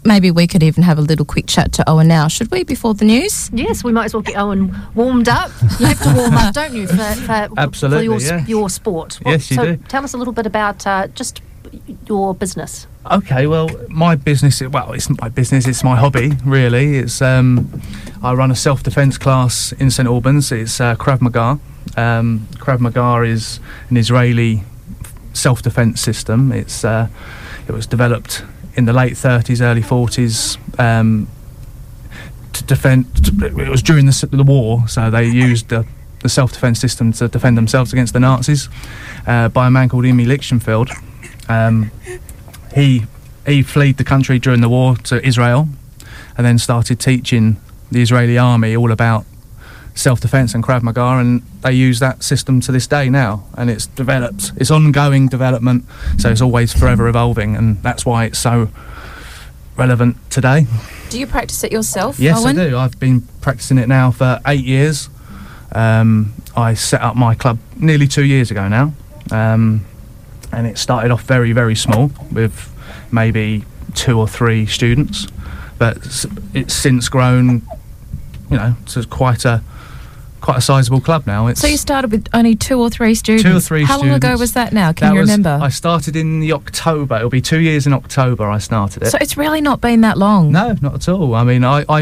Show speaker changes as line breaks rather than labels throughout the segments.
Maybe we could even have a little quick chat to Owen now. Should we, before the news?
Yes, we might as well get Owen warmed up. You have to warm up, don't you, for
Absolutely,
your sport?
Yes, you do.
Tell us a little bit about just your business.
Okay, well, my business, it's my business, it's my hobby, really. It's I run a self-defence class in St Albans. It's Krav Maga. Krav Maga is an Israeli self-defence system. It was developed in the late 30s, early 40s to defend. It was during the war, so they used the self-defence system to defend themselves against the Nazis by a man called Imi Lichtenfeld. He fled the country during the war to Israel and then started teaching the Israeli army all about self-defence and Krav Maga, and they use that system to this day now, and it's developed, it's ongoing development, so it's always forever evolving, and that's why it's so relevant today.
Do you practice it yourself,
Yes,
Owen?
I do. I've been practicing it now for 8 years. I set up my club nearly 2 years ago now, and it started off very, very small with maybe 2 or 3 students, but it's since grown, to quite a sizable club now.
So you started with only 2 or 3 students?
2 or 3
How
students.
long ago was that now? Can you remember?
I started in the October. It'll be 2 years in October I started it.
So it's really not been that long?
No, not at all. I mean, I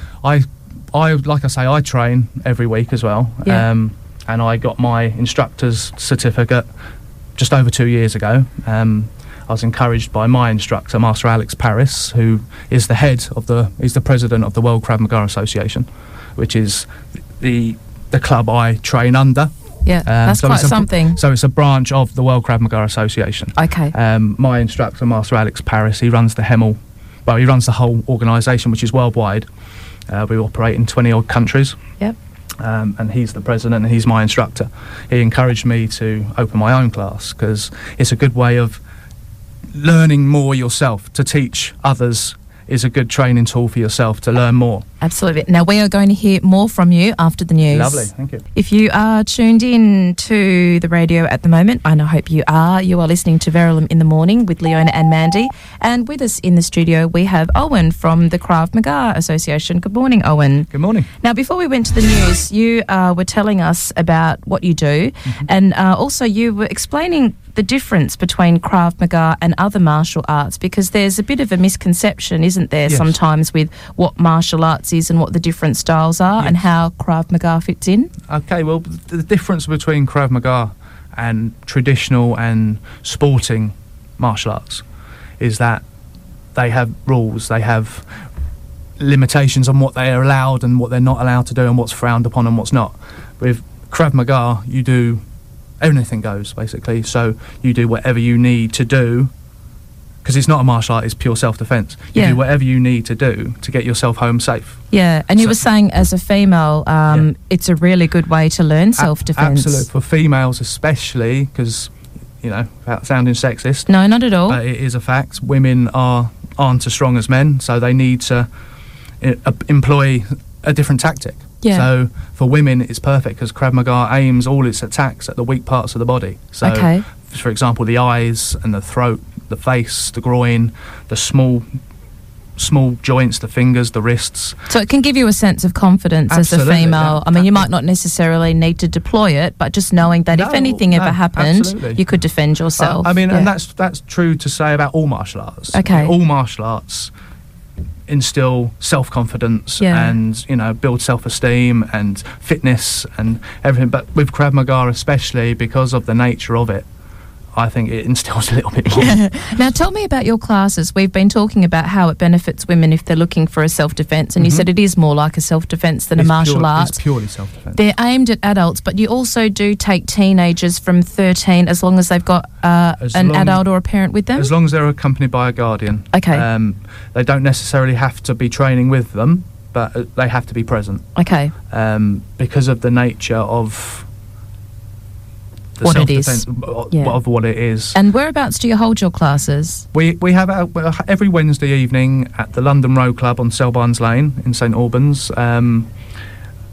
like I say, I train every week as well.
Yeah.
And I got my instructor's certificate just over 2 years ago. I was encouraged by my instructor, Master Alex Paris, who is he's the president of the World Krav Maga Association, which is the club I train under.
Yeah, that's quite something.
So it's a branch of the World Krav Maga Association.
Okay.
My instructor, Master Alex Paris, he runs the Hemel. Well, he runs the whole organisation, which is worldwide. We operate in 20 odd countries.
Yep.
And he's the president and he's my instructor. He encouraged me to open my own class because it's a good way of learning more yourself. To teach others is a good training tool for yourself to learn more.
Absolutely. Now, we are going to hear more from you after the news.
Lovely, thank you.
If you are tuned in to the radio at the moment, and I hope you are listening to Verulam in the Morning with Leona and Mandy. And with us in the studio, we have Owen from the Krav Maga Association. Good morning, Owen.
Good morning.
Now, before we went to the news, you were telling us about what you do, and also you were explaining the difference between Krav Maga and other martial arts, because there's a bit of a misconception, isn't there,
Yes.
sometimes with what martial arts is and what the different styles are,
Yes.
and how Krav Maga fits in?
Okay, well, the difference between Krav Maga and traditional and sporting martial arts is that they have rules, they have limitations on what they are allowed and what they're not allowed to do and what's frowned upon and what's not. With Krav Maga, you do anything goes, basically, so you do whatever you need to do, because it's not a martial art, it's pure self-defence. You do whatever you need to do to get yourself home safe.
Yeah, and you were saying as a female, it's a really good way to learn self-defence.
Absolutely, for females especially, because, without sounding sexist.
No, not at all.
But it is a fact. Women aren't as strong as men, so they need to employ a different tactic.
Yeah.
So for women, it's perfect because Krav Maga aims all its attacks at the weak parts of the body. So, for example, the eyes and the throat, the face, the groin, the small joints, the fingers, the wrists.
So it can give you a sense of confidence as a female. I mean, you might not necessarily need to deploy it, but just knowing that if anything ever happened, you could defend yourself.
And that's true to say about all martial arts.
Okay.
All martial arts instill self-confidence and build self-esteem and fitness and everything, but with Krav Maga especially, because of the nature of it, I think it instills a little bit more.
Yeah. Now tell me about your classes. We've been talking about how it benefits women if they're looking for a self-defence, and you said it is more like a self-defence than a martial art.
It's purely self-defence.
They're aimed at adults, but you also do take teenagers from 13 as long as they've got an adult or a parent with them?
As long as they're accompanied by a guardian.
Okay.
They don't necessarily have to be training with them, but they have to be present.
Okay.
Because of the nature of
what it is.
Of what it is.
And whereabouts do you hold your classes?
We have every Wednesday evening at the London Row Club on Selbarns Lane in St Albans.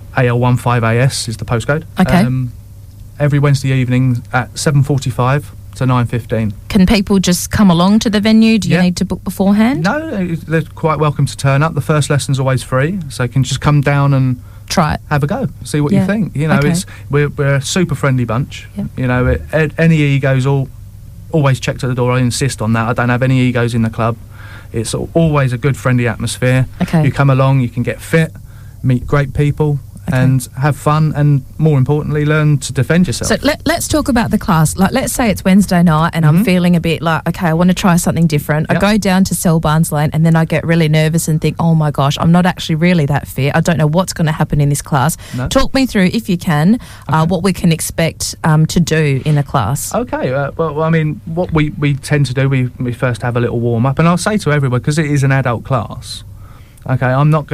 AL15AS is the postcode.
Okay.
Every Wednesday evening at 7:45 to 9:15.
Can people just come along to the venue? Do you
Yeah.
need to book beforehand?
No, they're quite welcome to turn up. The first lesson's always free, so you can just come down and
Try it.
have a go, see what
Yeah.
you think. You know,
Okay.
we're a super friendly bunch.
Yeah.
You know, any egos always checked at the door. I insist on that. I don't have any egos in the club. It's always a good friendly atmosphere.
Okay.
You come along, you can get fit, meet great people,
Okay.
and have fun, and more importantly, learn to defend yourself.
So let's talk about the class. Like, let's say it's Wednesday night and I'm feeling a bit like, okay, I want to try something different.
Yep.
I go down to Selbarns Lane and then I get really nervous and think, oh my gosh, I'm not actually really that fit. I don't know what's going to happen in this class.
No.
Talk me through, if you can, what we can expect to do in a class.
Okay, well, I mean, what we tend to do, we first have a little warm-up, and I'll say to everyone, because it is an adult class, okay,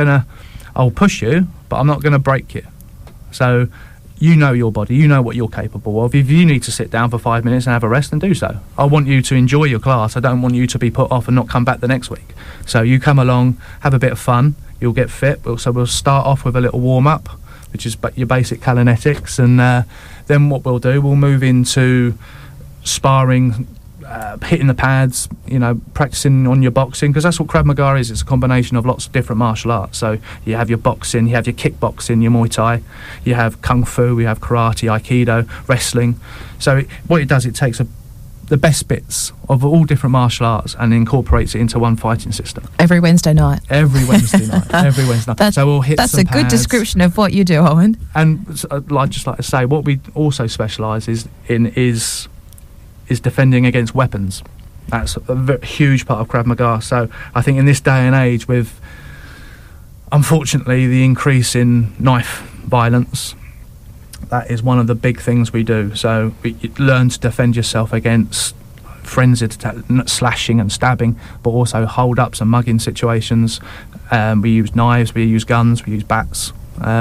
I'll push you, but I'm not going to break you. So you know your body, you know what you're capable of. If you need to sit down for 5 minutes and have a rest, then do so. I want you to enjoy your class. I don't want you to be put off and not come back the next week. So you come along, have a bit of fun, you'll get fit. So we'll start off with a little warm-up, which is your basic Kalinetics, and then what we'll do, we'll move into sparring, hitting the pads, you know, practicing on your boxing, because that's what Krav Maga is. It's a combination of lots of different martial arts. So you have your boxing, you have your kickboxing, your Muay Thai, you have Kung Fu, you have karate, Aikido, wrestling. So what it does, it takes the best bits of all different martial arts and incorporates it into one fighting system.
Every Wednesday night.
Every Wednesday night. Every Wednesday night. So we'll hit
That's
some
a good
pads.
description of what you do, Owen.
And I'd just like to say, what we also specialise in is defending against weapons. That's a huge part of Krav Maga. So I think in this day and age, with unfortunately the increase in knife violence, that is one of the big things we do. So you learn to defend yourself against frenzied slashing and stabbing, but also hold-ups and mugging situations. We use knives, we use guns, we use bats.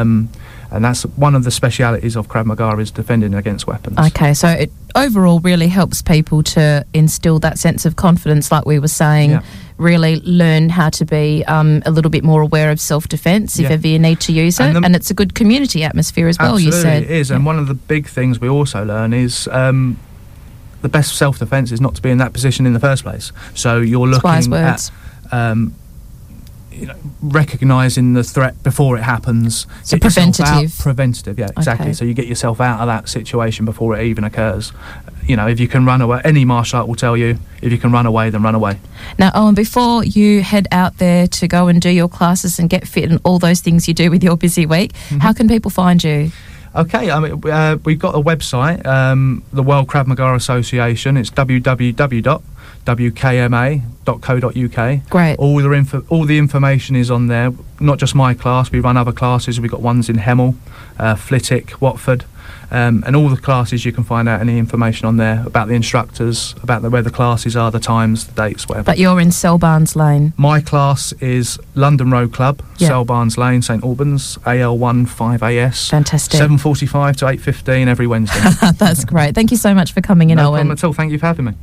And that's one of the specialities of Krav Maga, is defending against weapons.
Okay, so it overall really helps people to instill that sense of confidence, like we were saying,
Yeah.
really learn how to be a little bit more aware of self-defence if
Yeah.
ever you need to use it. And it's a good community atmosphere as well,
Absolutely,
you said.
it is. And one of the big things we also learn is the best self-defence is not to be in that position in the first place. So you're looking
Wise words.
at recognising the threat before it happens.
So
Get yourself
preventative.
Preventative, yeah, exactly.
Okay.
So you get yourself out of that situation before it even occurs. You know, if you can run away, any martial art will tell you, if you can run away, then run away.
Now, Owen, before you head out there to go and do your classes and get fit and all those things you do with your busy week, how can people find you?
Okay, I mean, we've got a website, the World Krav Maga Association. It's www.wkma.co.uk.
Great.
All the information is on there. Not just my class. We run other classes. We've got ones in Hemel, Flitwick, Watford, and all the classes. You can find out any information on there about the instructors, about where the classes are, the times, the dates, whatever.
But you're in Selbarns Lane.
My class is London Road Club,
Yeah.
Selbarns Lane, St Albans, AL1 5AS.
Fantastic.
7:45 to 8:15 every Wednesday.
That's great. Thank you so much for coming in,
No
Owen.
problem at all. Thank you for having me.